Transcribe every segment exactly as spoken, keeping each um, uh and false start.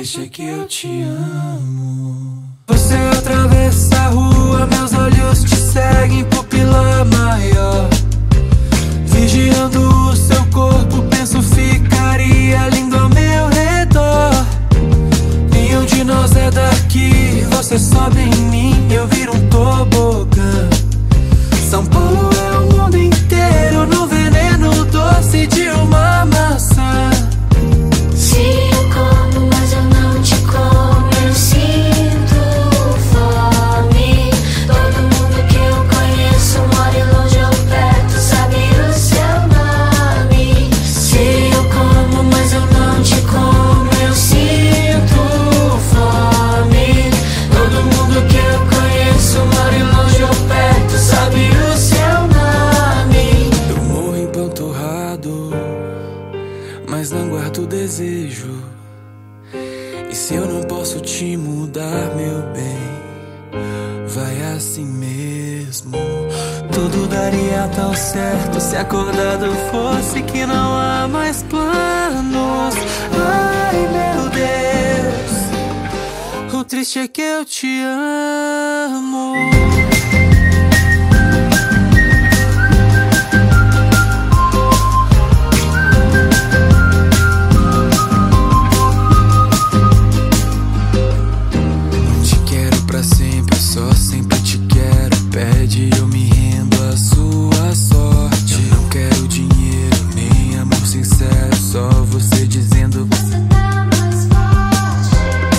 triste é que eu te amo. Você atravessa a rua, meus olhos te seguem, pupila maior. Vigiando o seu corpo, penso ficaria lindo ao meu redor. Nenhum de nós é daqui, você sobe em mim, eu viro um tobogã. São Paulo é o mundo inteiro no veneno doce de uma maçã. Se eu como, mas eu não te como, eu sinto fome. Todo mundo que eu conheço mora longe ou perto, sabe o seu nome. Se eu como, mas eu não te como, eu sinto fome. Todo mundo que eu conheço mora longe ou perto, sabe o seu nome. Eu morro empanturrado, mas não guardo desejo. E se eu não posso te mudar, meu bem, vai assim mesmo. Tudo daria tão certo se acordado fosse que não há mais planos. Ai, meu Deus, o triste é que eu te amo. Só sempre te quero, pede eu me rendo à sua sorte. Eu não quero dinheiro, nem amor sincero, só você dizendo você tá mais forte.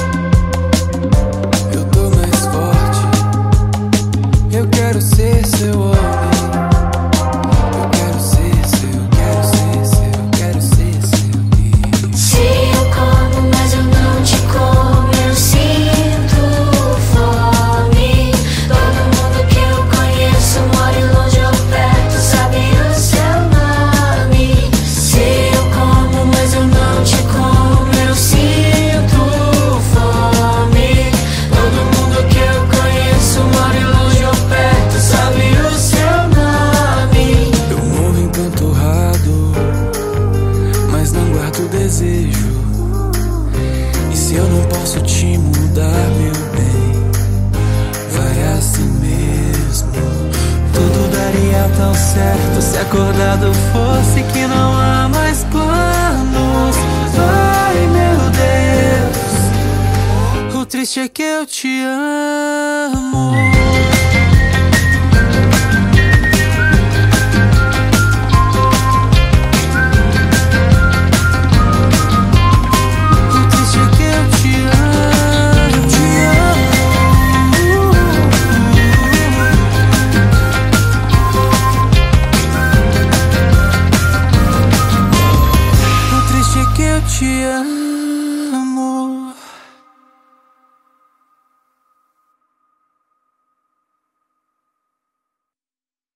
Eu tô mais forte, eu quero ser seu homem. Eu quero ser seu, quero ser seu, quero ser seu. Se eu como, mas eu não te como, eu sinto fome. Todo mundo que eu conheço mora longe ou perto, sabe o seu nome. Se eu como, mas eu não te como, eu sinto fome. Todo mundo que eu conheço mora longe ou perto, sabe o seu nome. Eu morro empanturrado, mas não guardo desejo. E se eu não posso te mudar, meu bem, vai assim mesmo. Tudo daria tão certo se acordado fosse que não há mais planos. Ai, meu Deus, o triste é que eu te amo. Que eu te amo.